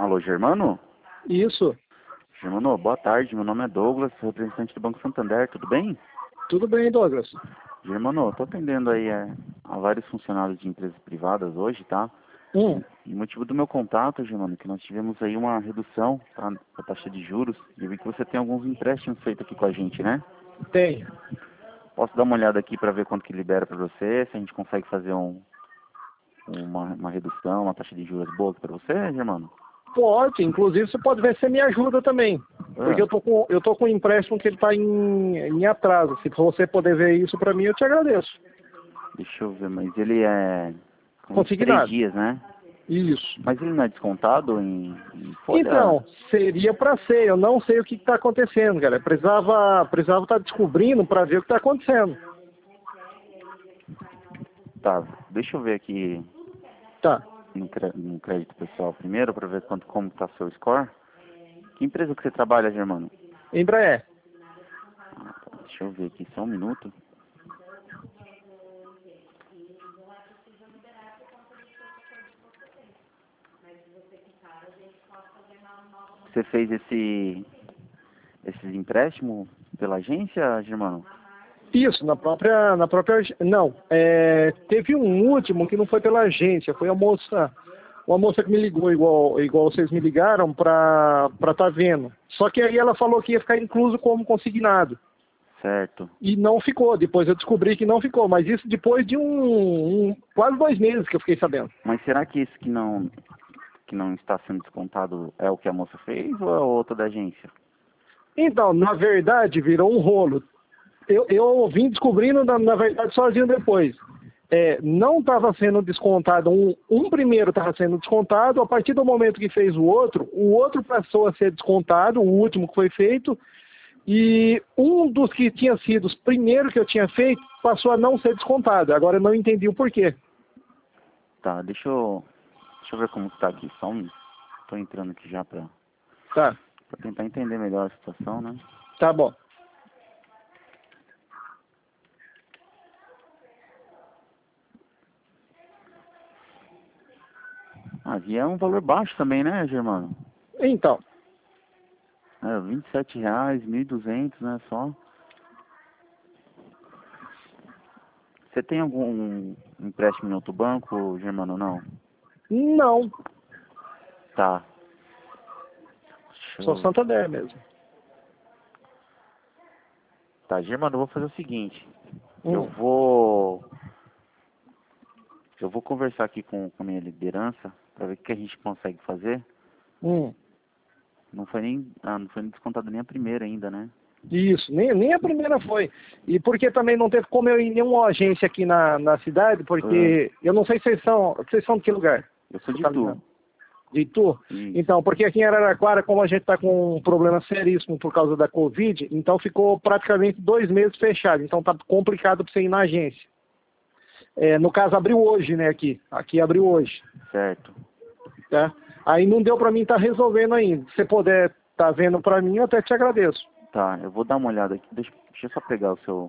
Alô, Germano? Isso. Germano, boa tarde. Meu nome é Douglas, sou representante do Banco Santander. Tudo bem? Tudo bem, Douglas. Germano, estou atendendo aí a vários funcionários de empresas privadas hoje, tá? E o motivo do meu contato, Germano, é que nós tivemos aí uma redução da taxa de juros. E eu vi que você tem alguns empréstimos feitos aqui com a gente, né? Tenho. Posso dar uma olhada aqui para ver quanto que libera para você? Se a gente consegue fazer uma redução, uma taxa de juros boa para você, Germano? Pode, inclusive você pode ver se você me ajuda também. Porque eu tô com um empréstimo que ele está em atraso. Se você puder ver isso para mim, eu te agradeço. Deixa eu ver, mas ele é Consignado. 3 dias, né? Isso. Mas ele não é descontado em folha? Então, seria para ser. Eu não sei o que está acontecendo, cara. Eu precisava estar descobrindo para ver o que está acontecendo. Tá, deixa eu ver aqui Tá. no crédito pessoal primeiro, para ver como está seu score. Que empresa que você trabalha, Germano? Embraer. Tá, deixa eu ver aqui, só um minuto. Você fez esses empréstimos pela agência, Germano? Isso, na própria. Não, teve um último que não foi pela agência, foi uma moça que me ligou igual vocês me ligaram para tá vendo. Só que aí ela falou que ia ficar incluso como consignado. Certo. E não ficou, depois eu descobri que não ficou, mas isso depois de quase 2 meses que eu fiquei sabendo. Mas será que esse que não está sendo descontado é o que a moça fez ou é outra da agência? Então, na verdade, virou um rolo. Eu vim descobrindo, na verdade, sozinho depois. Não estava sendo descontado, um primeiro estava sendo descontado, a partir do momento que fez o outro passou a ser descontado, o último que foi feito, e um dos que tinha sido os primeiros que eu tinha feito passou a não ser descontado. Agora eu não entendi o porquê. Tá, deixa eu ver como está aqui, tô entrando aqui já para Tá, tentar entender melhor a situação, né? tá bom. E é um valor baixo também, né, Germano? Então, R$ 27, 1.200, né, só. Você tem algum empréstimo em outro banco, Germano, não? não, Tá. só Santander mesmo. Tá, Germano, eu vou fazer o seguinte. Eu vou conversar aqui com a minha liderança para ver o que a gente consegue fazer. Não foi nem descontado nem a primeira ainda, né? Isso, nem a primeira foi. E porque também não teve como eu ir em nenhuma agência aqui na cidade, porque eu não sei se vocês são de que lugar? Eu sou de Itu. De Itu? Isso. Então, porque aqui em Araraquara, como a gente está com um problema seríssimo por causa da Covid, então ficou praticamente 2 meses fechado. Então tá complicado para você ir na agência. No caso, abriu hoje, né, aqui. Aqui abriu hoje. Certo. Tá? Aí não deu para mim estar resolvendo ainda. Se você puder estar vendo para mim, eu até te agradeço. Tá, eu vou dar uma olhada aqui. Deixa eu só pegar o seu...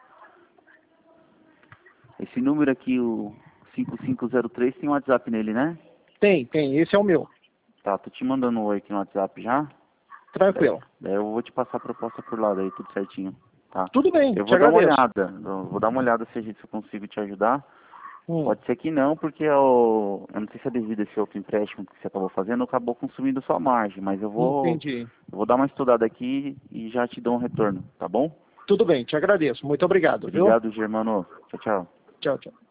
Esse número aqui, o 5503, tem um WhatsApp nele, né? Tem. Esse é o meu. Tá, tô te mandando um oi aqui no WhatsApp já. Tranquilo. Daí eu vou te passar a proposta por lá, daí tudo certinho. Tá? Tudo bem, Eu te vou dar uma agradeço. olhada. Eu vou dar uma olhada se eu consigo te ajudar. Pode ser que não, porque eu não sei se é devido a esse outro empréstimo que você acabou fazendo, acabou consumindo sua margem, mas Entendi. eu vou dar uma estudada aqui e já te dou um retorno, tá bom? Tudo bem, te agradeço. Muito obrigado, viu? Obrigado, Germano. Tchau, tchau. Tchau, tchau.